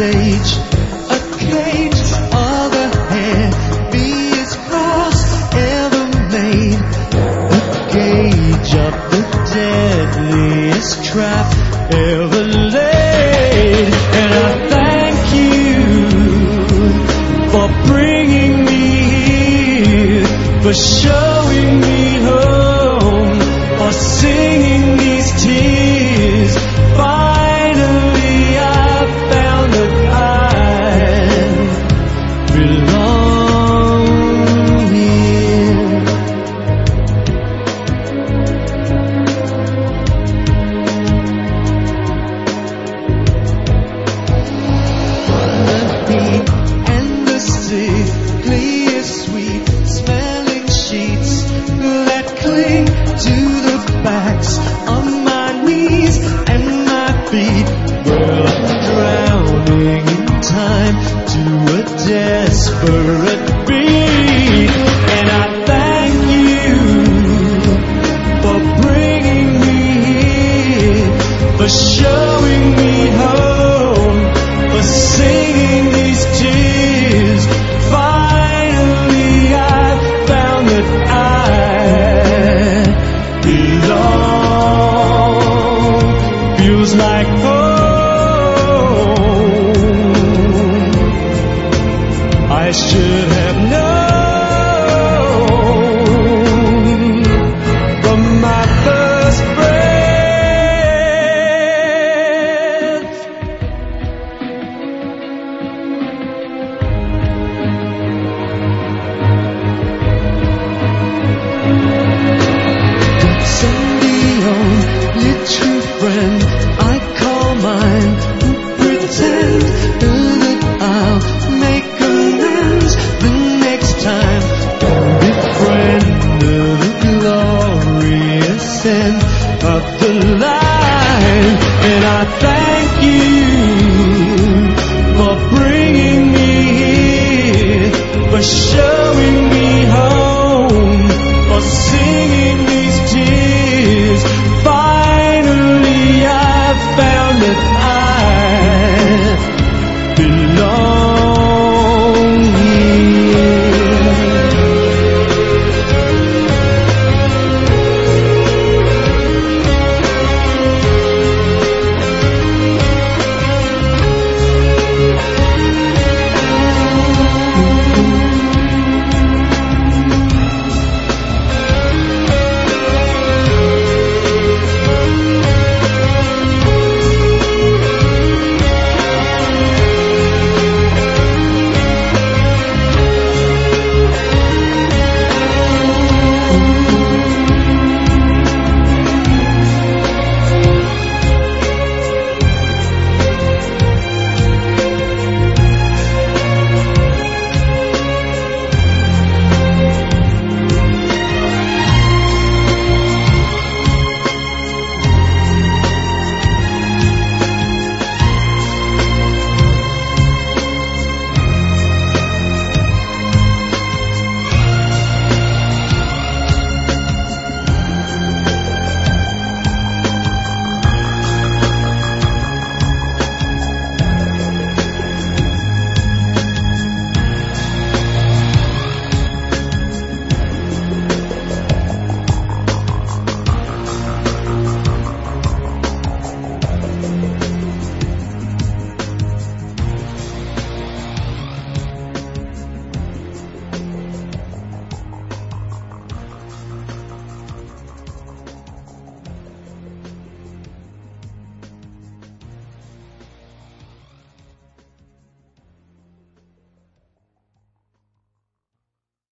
stage, a cage of the heaviest cross ever made, a gauge of the deadliest trap ever laid. And I thank you for bringing me here, for showing me home, for singing these tears. Finally I found that I belong here. The heat and the sickly sweet smelling sheets that cling to the backs of my knees and my feet. Well, I'm drowning in time to a desperate beat. And I thank you for bringing me here, for showing me home, for singing these tears. Finally I found that I belong. Feels like home. I should have known from my first breath. Send the only true friend I call mine, who pretend